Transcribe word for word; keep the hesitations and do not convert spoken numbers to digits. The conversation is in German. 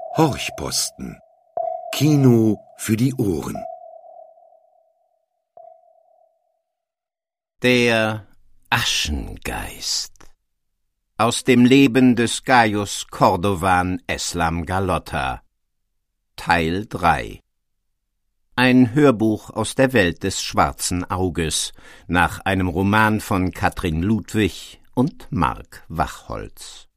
Horchposten. Kino für die Ohren. Der Aschengeist. Aus dem Leben des Gaius Cordovan Eslam Galotta. Teil drei. Ein Hörbuch aus der Welt des schwarzen Auges, nach einem Roman von Katrin Ludwig und Mark Wachholz.